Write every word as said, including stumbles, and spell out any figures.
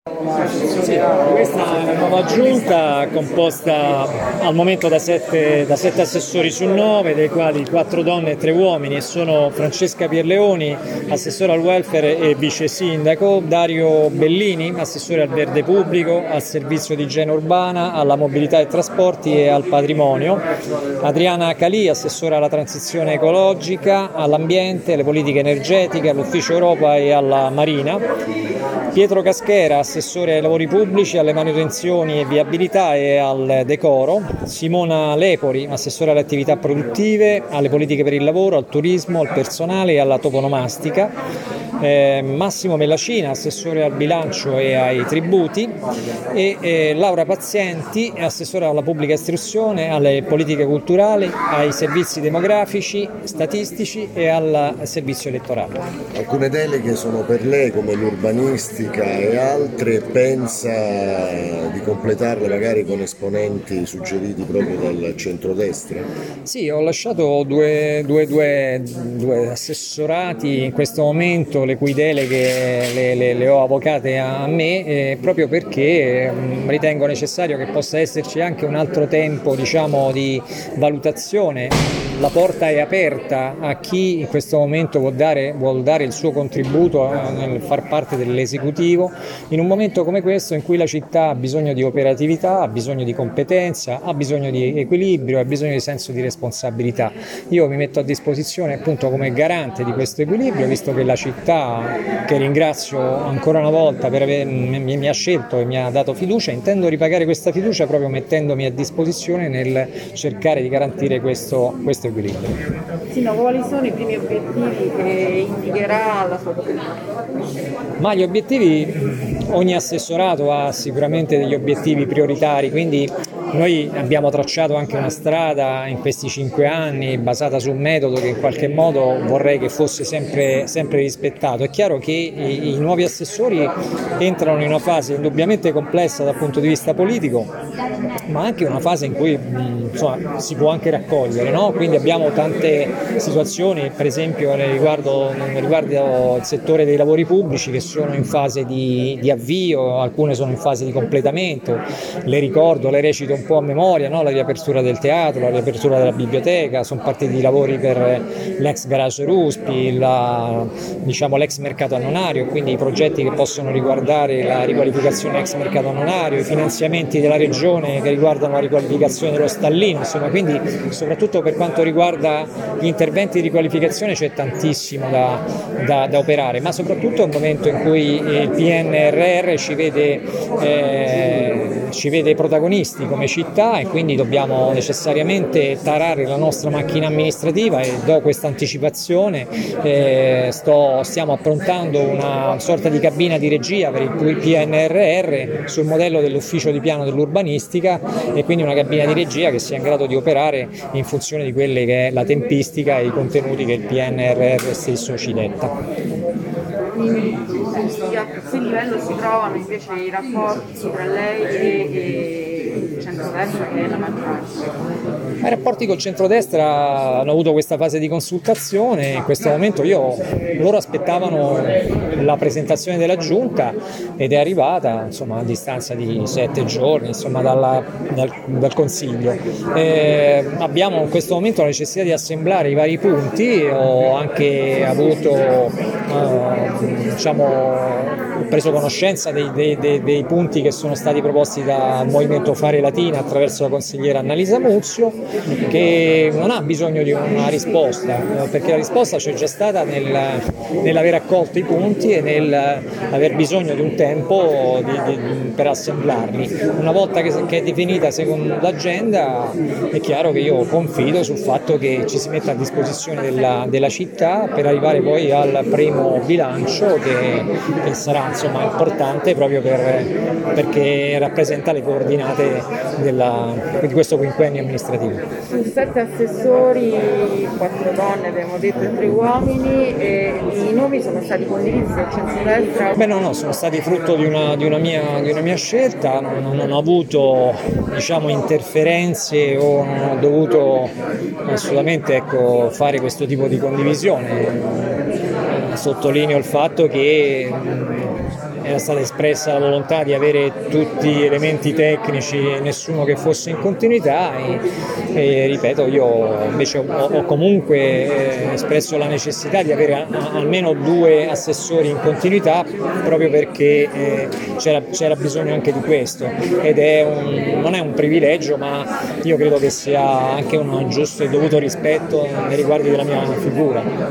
Sì, questa è una nuova giunta composta al momento da sette, da sette assessori su nove, dei quali quattro donne e tre uomini, e sono Francesca Pierleoni, assessore al welfare e vice sindaco, Dario Bellini, assessore al verde pubblico, al servizio di igiene urbana, alla mobilità e trasporti e al patrimonio, Adriana Calì, assessore alla transizione ecologica, all'ambiente, alle politiche energetiche, all'ufficio Europa e alla marina, Pietro Caschera, assessore ai lavori pubblici, alle manutenzioni e viabilità e al decoro, Simona Lepori, assessore alle attività produttive, alle politiche per il lavoro, al turismo, al personale e alla toponomastica, eh, Massimo Mellacina, assessore al bilancio e ai tributi, e eh, Laura Pazienti, assessore alla pubblica istruzione, alle politiche culturali, ai servizi demografici, statistici e al servizio elettorale. Alcune deleghe sono per lei, come l'urbanistica e altre, pensa di completarle magari con esponenti suggeriti proprio dal centrodestra? Sì, ho lasciato due, due, due, due assessorati in questo momento, le cui deleghe le, le, le ho avocate a me, eh, proprio perché mh, ritengo necessario che possa esserci anche un altro tempo, diciamo, di valutazione. La porta è aperta a chi in questo momento vuol dare, vuol dare il suo contributo nel far parte dell'esecutivo in un momento come questo, in cui la città ha bisogno di operatività, ha bisogno di competenza, ha bisogno di equilibrio, ha bisogno di senso di responsabilità. Io mi metto a disposizione appunto come garante di questo equilibrio, visto che la città, che ringrazio ancora una volta per aver, mi, mi ha scelto e mi ha dato fiducia, intendo ripagare questa fiducia proprio mettendomi a disposizione nel cercare di garantire questo, questo equilibrio. Sì, no, quali sono i primi obiettivi che indicherà alla sua Ma gli obiettivi, ogni assessorato ha sicuramente degli obiettivi prioritari, quindi noi abbiamo tracciato anche una strada in questi cinque anni basata su un metodo che in qualche modo vorrei che fosse sempre, sempre rispettato. È chiaro che i, i nuovi assessori entrano in una fase indubbiamente complessa dal punto di vista politico, ma anche una fase in cui insomma, si può anche raccogliere, no? Quindi abbiamo tante situazioni, per esempio riguardo, riguardo il settore dei lavori pubblici, che sono in fase di, di avvio, alcune sono in fase di completamento, le ricordo, le recito un po' a memoria, no? La riapertura del teatro, la riapertura della biblioteca, sono partiti i lavori per l'ex garage Ruspi, la, diciamo, l'ex mercato annonario, quindi i progetti che possono riguardare la riqualificazione ex mercato annonario, i finanziamenti della regione che riguardano la riqualificazione dello stallino, insomma, quindi soprattutto per quanto riguarda gli interventi di riqualificazione c'è tantissimo da, da, da operare, ma soprattutto è un momento in cui il P N R R ci vede, eh, ci vede protagonisti come città, e quindi dobbiamo necessariamente tarare la nostra macchina amministrativa, e do questa anticipazione, eh, sto, stiamo approntando una sorta di cabina di regia per il P N R R sul modello dell'ufficio di piano dell'urbanistica, e quindi una cabina di regia che sia in grado di operare in funzione di quelle che è la tempistica e i contenuti che il P N R R stesso ci detta. A che livello si trovano invece i rapporti tra lei e il centrodestra che è la maggioranza? I rapporti col centrodestra hanno avuto questa fase di consultazione. In questo momento io, loro aspettavano la presentazione della giunta ed è arrivata, insomma, a distanza di sette giorni, insomma, dalla, dal, dal Consiglio. Eh, abbiamo in questo momento la necessità di assemblare i vari punti. Ho anche avuto eh, diciamo ho preso conoscenza dei, dei, dei, dei punti che sono stati proposti dal Movimento Fare Latina attraverso la consigliera Annalisa Muzio, che non ha bisogno di una risposta, perché la risposta c'è già stata nel, nell'aver accolto i punti e nell'aver bisogno di un tempo di, di, per assemblarli. Una volta che, che è definita secondo l'agenda, è chiaro che io confido sul fatto che ci si metta a disposizione della, della città per arrivare poi al primo bilancio che, che sarà, insomma, importante proprio per, perché rappresenta le coordinate della, di questo quinquennio amministrativo. Su sette assessori, quattro donne abbiamo detto e tre uomini, e i nomi sono stati condivisi dal centrodestra? Beh no, no, sono stati frutto di una, di una, mia, di una mia scelta, non, non ho avuto, diciamo, interferenze o non ho dovuto assolutamente, ecco, fare questo tipo di condivisione. Sottolineo il fatto che era stata espressa la volontà di avere tutti gli elementi tecnici e nessuno che fosse in continuità e, e ripeto, io invece ho, ho comunque eh, espresso la necessità di avere a, a, almeno due assessori in continuità proprio perché eh, c'era, c'era bisogno anche di questo ed è un, non è un privilegio, ma io credo che sia anche un giusto e dovuto rispetto nei riguardi della mia figura.